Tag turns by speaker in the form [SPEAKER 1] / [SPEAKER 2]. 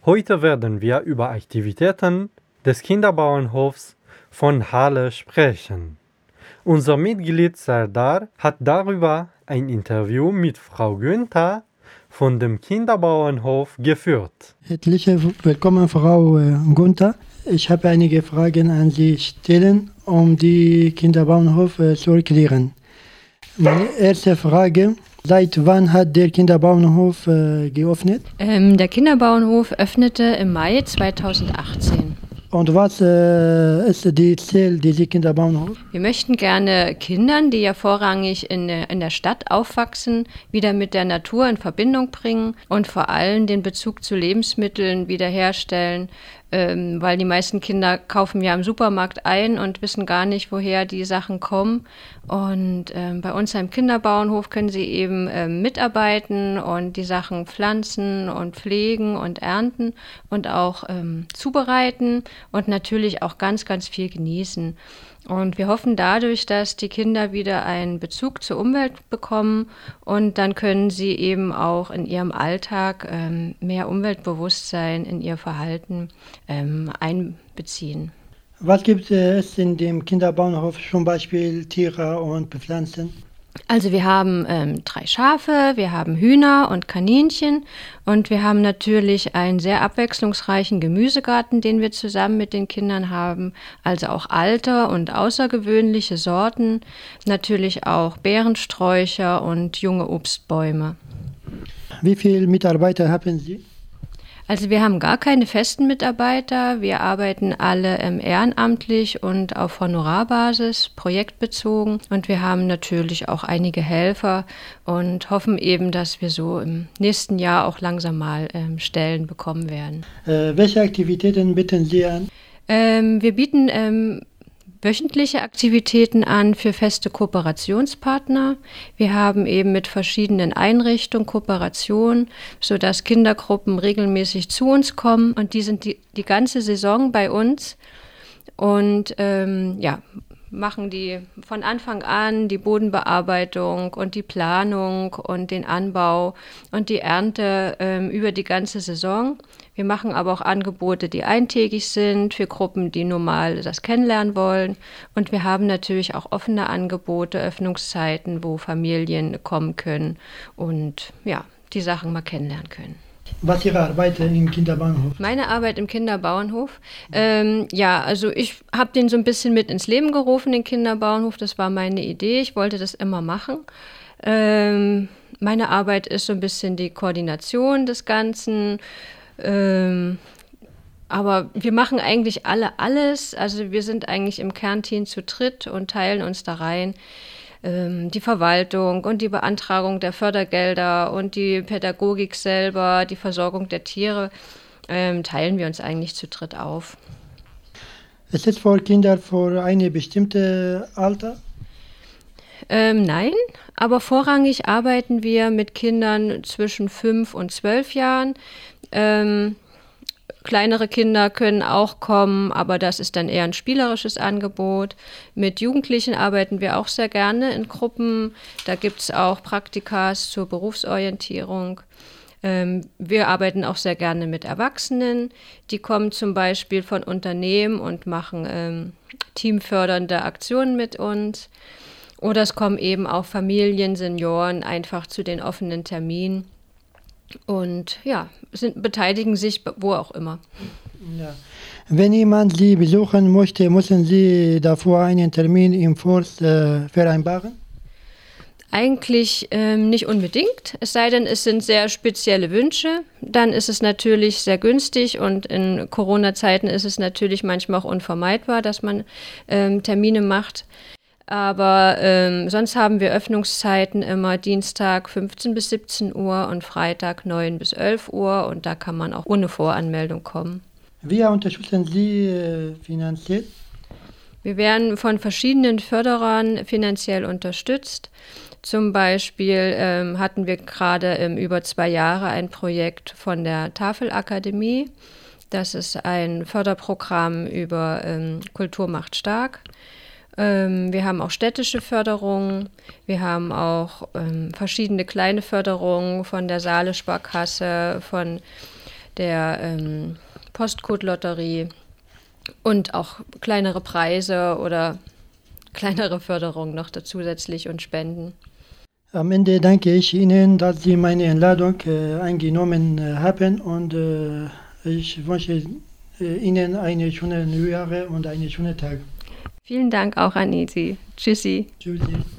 [SPEAKER 1] Heute werden wir über Aktivitäten des Kinderbauernhofs von Halle sprechen. Unser Mitglied Serdar hat darüber ein Interview mit Frau Günther von dem Kinderbauernhof geführt.
[SPEAKER 2] Herzlich willkommen, Frau Günther. Ich habe einige Fragen an Sie stellen, um die Kinderbauernhof zu erklären. Meine erste Frage: Seit wann hat der Kinderbauernhof geöffnet?
[SPEAKER 3] Der Kinderbauernhof öffnete im Mai 2018.
[SPEAKER 2] Und was ist die Ziel dieses Kinderbauernhofs?
[SPEAKER 3] Wir möchten gerne Kindern, die ja vorrangig in der Stadt aufwachsen, wieder mit der Natur in Verbindung bringen und vor allem den Bezug zu Lebensmitteln wiederherstellen, weil die meisten Kinder kaufen ja im Supermarkt ein und wissen gar nicht, woher die Sachen kommen. Und bei uns im Kinderbauernhof können sie eben mitarbeiten und die Sachen pflanzen und pflegen und ernten und auch zubereiten und natürlich auch ganz, ganz viel genießen. Und wir hoffen dadurch, dass die Kinder wieder einen Bezug zur Umwelt bekommen und dann können sie eben auch in ihrem Alltag mehr Umweltbewusstsein in ihr Verhalten einbeziehen.
[SPEAKER 2] Was gibt es in dem Kinderbauernhof, zum Beispiel Tiere und Pflanzen?
[SPEAKER 3] Also wir haben 3 Schafe, wir haben Hühner und Kaninchen und wir haben natürlich einen sehr abwechslungsreichen Gemüsegarten, den wir zusammen mit den Kindern haben. Also auch alte und außergewöhnliche Sorten, natürlich auch Beerensträucher und junge Obstbäume.
[SPEAKER 2] Wie viele Mitarbeiter haben Sie?
[SPEAKER 3] Also wir haben gar keine festen Mitarbeiter, wir arbeiten alle ehrenamtlich und auf Honorarbasis, projektbezogen und wir haben natürlich auch einige Helfer und hoffen eben, dass wir so im nächsten Jahr auch langsam mal Stellen bekommen werden.
[SPEAKER 2] Welche Aktivitäten bieten Sie an?
[SPEAKER 3] Wir bieten wöchentliche Aktivitäten an für feste Kooperationspartner. Wir haben eben mit verschiedenen Einrichtungen Kooperation, sodass Kindergruppen regelmäßig zu uns kommen und die sind die ganze Saison bei uns und machen die von Anfang an die Bodenbearbeitung und die Planung und den Anbau und die Ernte über die ganze Saison. Wir machen aber auch Angebote, die eintägig sind, für Gruppen, die normal das kennenlernen wollen. Und wir haben natürlich auch offene Angebote, Öffnungszeiten, wo Familien kommen können und die Sachen mal kennenlernen können.
[SPEAKER 2] Was ist Ihre Arbeit im Kinderbauernhof?
[SPEAKER 3] Meine Arbeit im Kinderbauernhof? Also ich habe den so ein bisschen mit ins Leben gerufen, den Kinderbauernhof. Das war meine Idee. Ich wollte das immer machen. Meine Arbeit ist so ein bisschen die Koordination des Ganzen. Aber wir machen eigentlich alle alles. Also wir sind eigentlich im Kernteam zu dritt und teilen uns da rein. Die Verwaltung und die Beantragung der Fördergelder und die Pädagogik selber, die Versorgung der Tiere, teilen wir uns eigentlich zu dritt auf.
[SPEAKER 2] Ist es für Kinder für eine bestimmte Alter?
[SPEAKER 3] Nein, aber vorrangig arbeiten wir mit Kindern zwischen 5 und 12 Jahren. Kleinere Kinder können auch kommen, aber das ist dann eher ein spielerisches Angebot. Mit Jugendlichen arbeiten wir auch sehr gerne in Gruppen. Da gibt es auch Praktikas zur Berufsorientierung. Wir arbeiten auch sehr gerne mit Erwachsenen. Die kommen zum Beispiel von Unternehmen und machen teamfördernde Aktionen mit uns. Oder es kommen eben auch Familien, Senioren einfach zu den offenen Terminen. Und beteiligen sich wo auch immer.
[SPEAKER 2] Ja. Wenn jemand Sie besuchen möchte, müssen Sie davor einen Termin im Forst vereinbaren?
[SPEAKER 3] Eigentlich nicht unbedingt, es sei denn, es sind sehr spezielle Wünsche. Dann ist es natürlich sehr günstig und in Corona-Zeiten ist es natürlich manchmal auch unvermeidbar, dass man Termine macht. Aber sonst haben wir Öffnungszeiten immer Dienstag 15 bis 17 Uhr und Freitag 9 bis 11 Uhr und da kann man auch ohne Voranmeldung kommen.
[SPEAKER 2] Wie unterstützen Sie finanziell?
[SPEAKER 3] Wir werden von verschiedenen Förderern finanziell unterstützt. Zum Beispiel hatten wir gerade über 2 Jahre ein Projekt von der Tafelakademie. Das ist ein Förderprogramm über Kultur macht stark. Wir haben auch städtische Förderungen, wir haben auch verschiedene kleine Förderungen von der Saale Sparkasse, von der Postcode-Lotterie und auch kleinere Preise oder kleinere Förderungen noch zusätzlich und Spenden.
[SPEAKER 2] Am Ende danke ich Ihnen, dass Sie meine Einladung angenommen haben und ich wünsche Ihnen eine schöne Neujahr und einen schönen Tag.
[SPEAKER 3] Vielen Dank auch an Sie. Tschüssi.
[SPEAKER 2] Tschüssi.